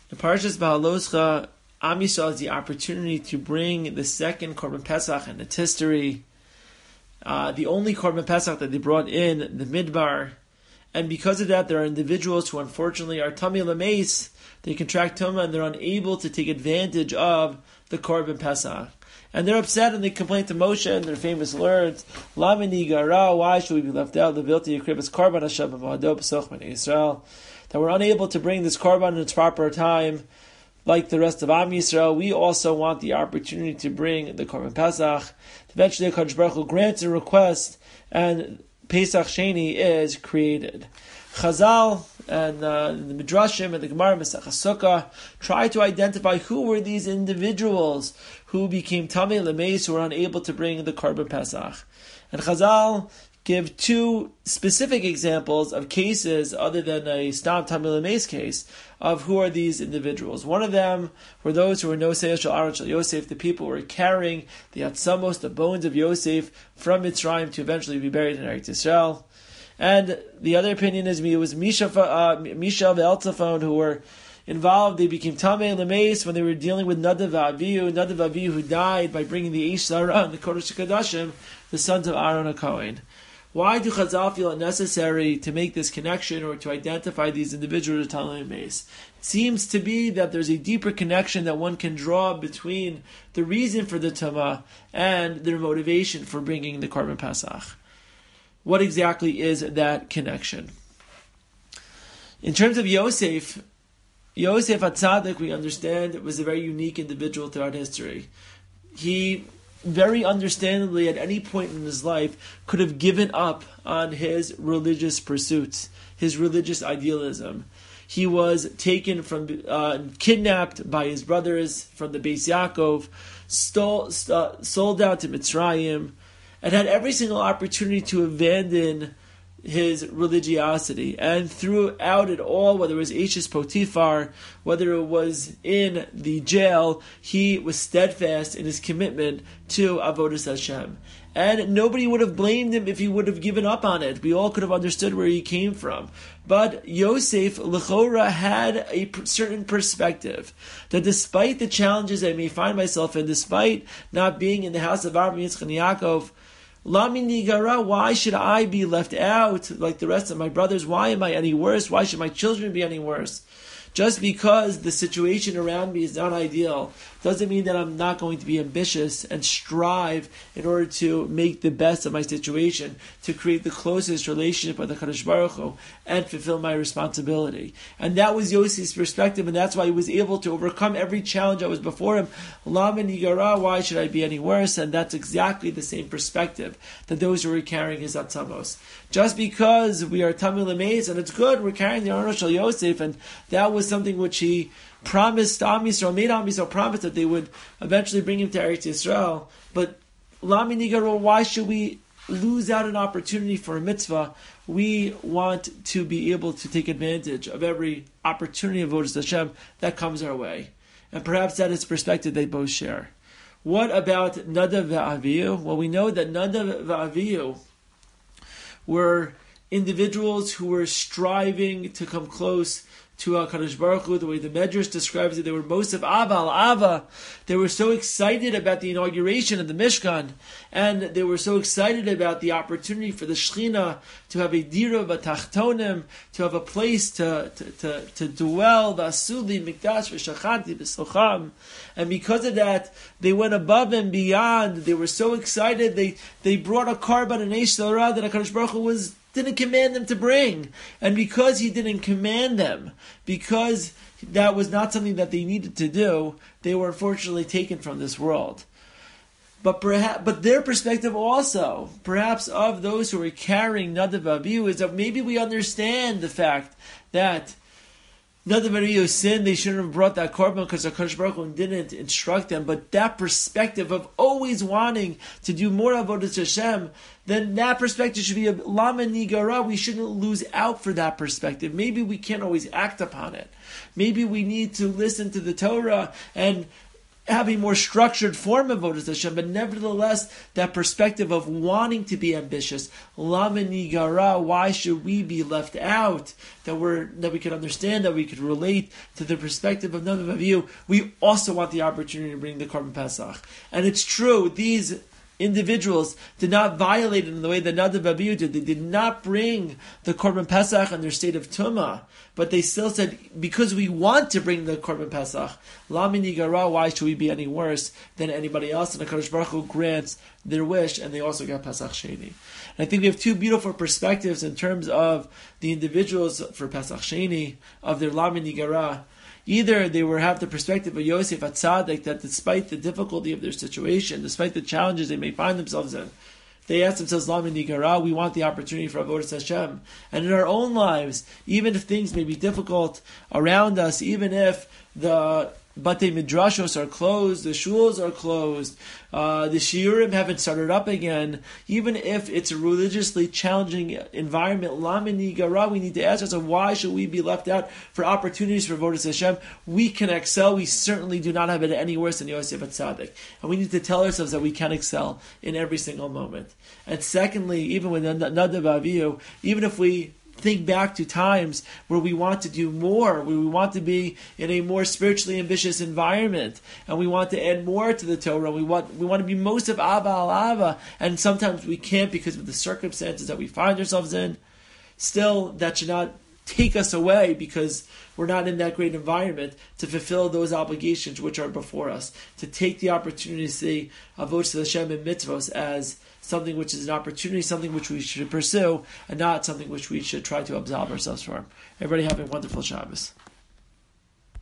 The Parshas Ba'aloscha, Am Yisrael has the opportunity to bring the second Korban Pesach in its history. The only Korban Pesach that they brought in the Midbar. And because of that, there are individuals who unfortunately are Tamei L'meis. They contract Tumah and they're unable to take advantage of the Korban Pesach. And they're upset and they complain to Moshe in their famous words, Lama nigara, why should we be left out? Levilti Yikribas Korban Hashem Avado B'soch B'nai Yisrael. That we're unable to bring this Korban in its proper time, like the rest of Am Yisrael. We also want the opportunity to bring the Korban Pesach. Eventually, HaKadosh Baruch Hu grants a request, and Pesach Sheni is created. Chazal and the Midrashim and the Gemara Masechah Sukkah try to identify who were these individuals who became Tamei L'meis, who were unable to bring the Korban Pesach. And Chazal give two specific examples of cases other than a Stam Tamei L'meis case of who are these individuals. One of them were those who were Nosei Shel Aron Shel Yosef, the people who were carrying the Atzamos, the bones of Yosef, from Mitzrayim to eventually be buried in Eretz Yisrael. And the other opinion is it was Misha Ve'eltzafon who were involved. They became Tamei L'meis when they were dealing with Nadav Avihu who died by bringing the Eish Zara, the Kodesh HaKodashim, the sons of Aaron HaKohen. Why do Chazal feel it necessary to make this connection or to identify these individuals as Tamei L'meis? It seems to be that there's a deeper connection that one can draw between the reason for the Tumah and their motivation for bringing the Korban Pesach. What exactly is that connection? In terms of Yosef HaTzadik, we understand, was a very unique individual throughout history. He very understandably, at any point in his life, could have given up on his religious pursuits, his religious idealism. He was taken from, kidnapped by his brothers from the Beis Yaakov, sold out to Mitzrayim, and had every single opportunity to abandon his religiosity. And throughout it all, whether it was Eishes Potiphar, whether it was in the jail, he was steadfast in his commitment to Avodas Hashem. And nobody would have blamed him if he would have given up on it. We all could have understood where he came from. But Yosef, L'chora, had a certain perspective that despite the challenges I may find myself in, despite not being in the house of Avraham, Yitzchak, and Yaakov, Lami nigara, why should I be left out like the rest of my brothers? Why am I any worse? Why should my children be any worse? Just because the situation around me is not ideal doesn't mean that I'm not going to be ambitious and strive in order to make the best of my situation, to create the closest relationship with the Kadosh Baruch Hu and fulfill my responsibility. And that was Yosef's perspective, and that's why he was able to overcome every challenge that was before him. Lama nigara, why should I be any worse? And that's exactly the same perspective that those who were carrying his atzamos. Just because we are Tamei L'meis, and it's good, we're carrying the Aron Shel Yosef, and that was something which he promised Am Yisrael, made Am Yisrael promise that they would eventually bring him to Eretz Yisrael. But Lami nigara, why should we lose out an opportunity for a mitzvah? We want to be able to take advantage of every opportunity of Avodas Hashem that comes our way. And perhaps that is perspective they both share. What about Nadav Avihu? Well, we know that Nadav Avihu were individuals who were striving to come close to HaKadosh Baruch Hu. The way the Medrash describes it, they were Mosef Ava. They were so excited about the inauguration of the Mishkan, and they were so excited about the opportunity for the Shechina to have a Dira B'Tachtonim, to have a place to dwell, the Asuli, Mikdash, V'Shachanti, B'Socham. And because of that, they went above and beyond. They were so excited, they brought a Korban and Eish Zara that HaKadosh Baruch Hu didn't command them to bring. And because he didn't command them, because that was not something that they needed to do, they were unfortunately taken from this world. But their perspective also, perhaps of those who are carrying Nadav Avihu, is that maybe we understand the fact that Nadav Avihu sinned, they shouldn't have brought that korban because HaKadosh Baruch Hu didn't instruct them. But that perspective of always wanting to do more avodas Hashem, then that perspective should be a lama nigara. We shouldn't lose out for that perspective. Maybe we can't always act upon it. Maybe we need to listen to the Torah and have a more structured form of Avodas Hashem, but nevertheless, that perspective of wanting to be ambitious. Lama nigara, why should we be left out? That we could understand, that we could relate to the perspective of Nadav Avihu. We also want the opportunity to bring the Korban Pesach. And it's true, these individuals did not violate it in the way that Nadav Avihu did. They did not bring the Korban Pesach in their state of Tumah, but they still said, because we want to bring the Korban Pesach, Lami Nigara, why should we be any worse than anybody else? And HaKadosh Baruch Hu grants their wish, and they also got Pesach Sheni. And I think we have two beautiful perspectives in terms of the individuals for Pesach Sheni, of their Lami Nigara. Either they have the perspective of Yosef HaTzadik, that despite the difficulty of their situation, despite the challenges they may find themselves in, they ask themselves, Lama Nigara, we want the opportunity for Avodas Hashem. And in our own lives, even if things may be difficult around us, even if the Batei Midrashos are closed, the shuls are closed, the shiurim haven't started up again, even if it's a religiously challenging environment, Lama Nigara, we need to ask ourselves, why should we be left out for opportunities for Avodas Hashem? We can excel. We certainly do not have it any worse than Yosef HaTzadik. And we need to tell ourselves that we can excel in every single moment. And secondly, even with Nadav Avihu, even if we think back to times where we want to do more, where we want to be in a more spiritually ambitious environment, and we want to add more to the Torah, we want to be most of Abba al Abba, and sometimes we can't because of the circumstances that we find ourselves in. Still, that should not take us away because we're not in that great environment to fulfill those obligations which are before us, to take the opportunity to see Avodas Hashem and mitzvos as something which is an opportunity, something which we should pursue, and not something which we should try to absolve ourselves from. Everybody have a wonderful Shabbos.